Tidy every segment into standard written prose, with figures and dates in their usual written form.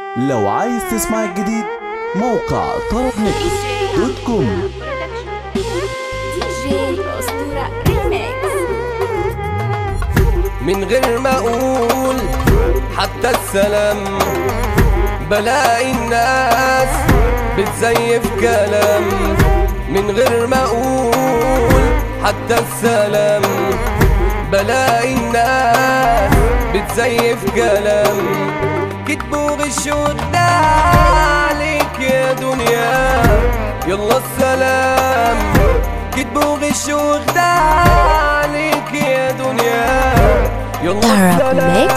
لو عايز تسمع الجديد موقع طرب ميكس دوت كوم. من غير ما اقول حتى السلام بلاقي الناس بتزيف كلام. من غير ما اقول حتى السلام بلاقي الناس بتزيف كلام. كدب وغش وخداع عليك يا دنيا، يلا السلام. كدب وغش وخداع عليك يا دنيا، يلا السلام.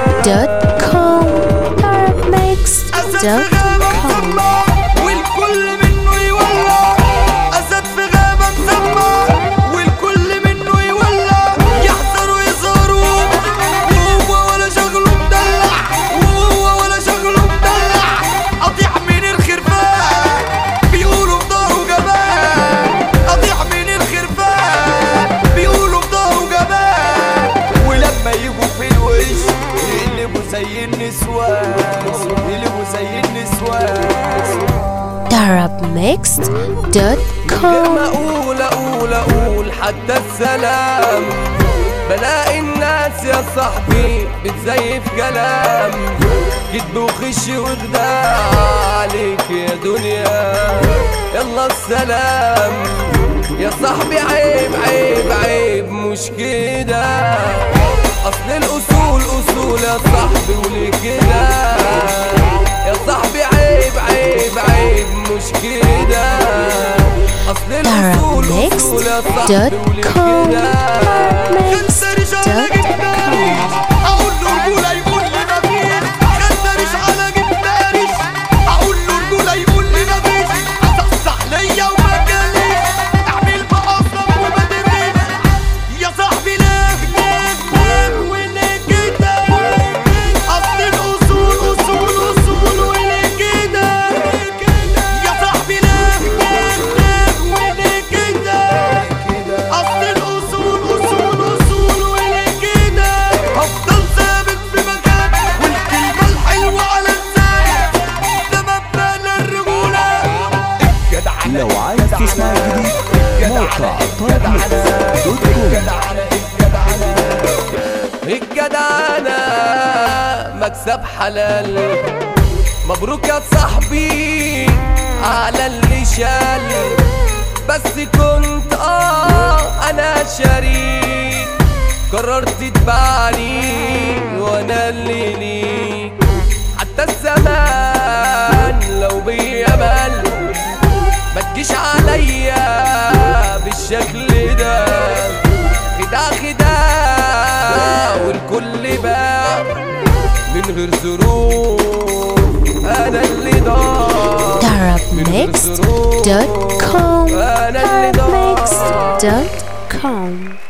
Darabmixed.com والكل منه يولع. أسد في غابة مسمى والكل منه يولع. يحذروا يظهروا وهو ولا شغله مدلع، وهو ولا شغله مدلع. أضيع من الخرفان بيقولوا في ظهره جبان، أضيع من الخرفان بيقولوا في ظهره جبان. ولما يجوا في الوش يقلبوا زي النسوان، يقلبوا زي النسوان. Darabmixed.com لما اقول حتى السلام بلاقي الناس يا صاحبي بتزيف كلام. كدب وخش وخداع عليك يا دنيا، يلا السلام. يا صاحبي عيب عيب عيب مش كده، اصل الاصول اصول يا صاحبي وليه كده. يا صاحبي عيب عيب عيب مش كده، اصل الاصول اصول يا صاحبي وليه كده. اقول له رجوله يقول لي مفيش، خدرش على جبتارش. اقول له رجوله يقول لي مفيش، اصحصح ليا وما جاليش. اعمل مقصر وما تدريش يا صاحبي. ليه وليه كده، اصل الاصول اصول اصول وليه كده. يا صاحبي ليه وليه كده، اصل الاصول اصول اصول وليه كده. افضل ثابت في مكان والكلمه الحلوه على لساني، ده مبدأ الرجوله. لو عايز تسمع الجديد موقع طرب ميكس دوت كوم. الجدعنة مكسب حلال، مبروك يا صاحبي على اللي شال. بس كنت انا شريك، قررت تبعني وانا اللي ليك. حتى الزمان لو بيمل ما تجيش عليا بالشكل ده. خداع خداع والكل باع من غير ظروف، انا اللي ضاع. Darabmixed.com Darabmixed.com